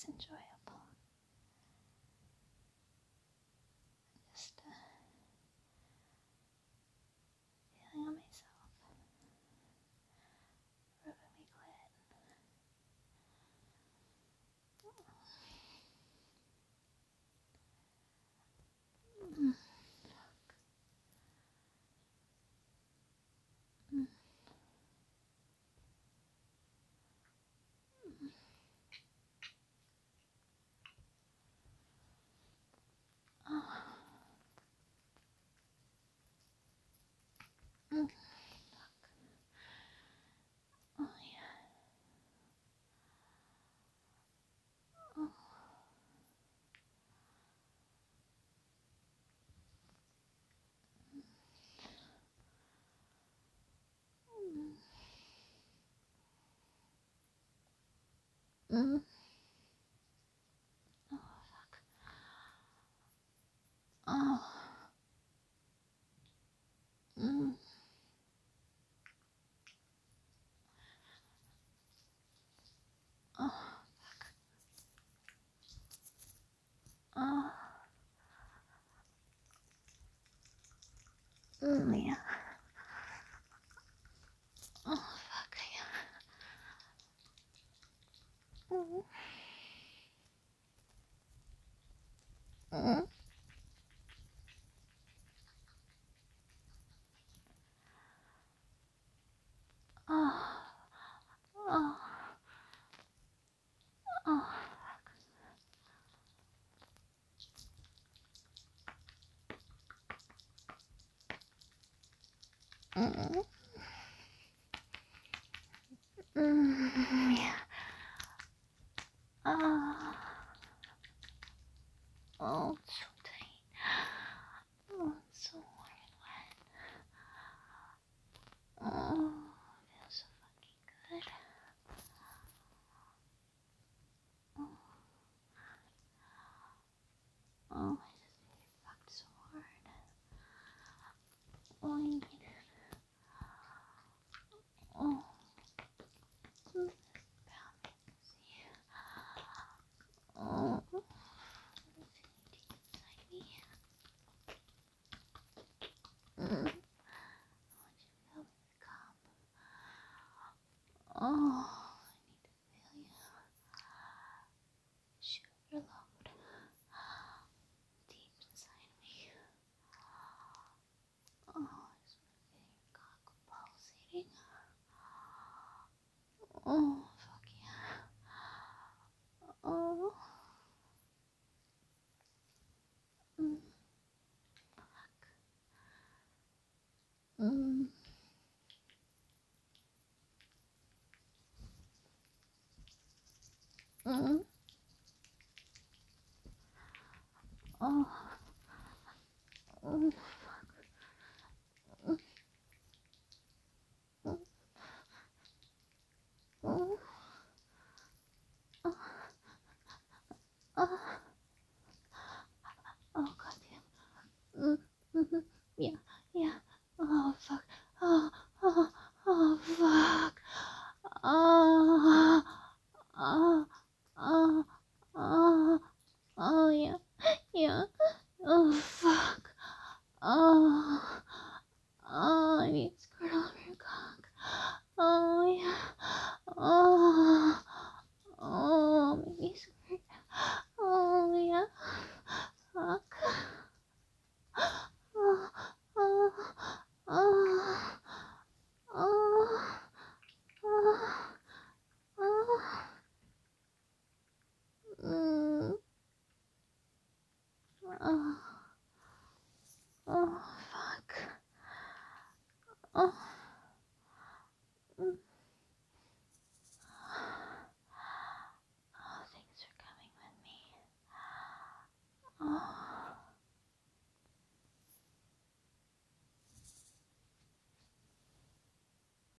enjoyable. Just feeling on myself, rubbing my clit. Mm. Mm. Oh. Mm. Oh yeah. Oh. Mm. Mm. Oh fuck. Oh. Mm. Oh. Oh. Yeah. Oh fuck yeah. Mm. Mm. Oh. Oh. Oh. Mm. Yeah. Oh. Oh, it's so tight. Oh, it's so warm and wet. Oh, it feels so fucking good. Oh, oh, I just fucked so hard. Oh, I need it. Oh, see. Oh, deep inside me. I want you to feel really calm. Oh, I need to feel you shoot your load deep inside me. Oh, I just want to feel your cock pulsating. Oh, fuck yeah. Oh. Mm. Fuck. Mm. Mm. Oh. Mm. Mm. Mm. Mm. Oh. Oh. Oh, goddamn. Mm. Mm-hmm.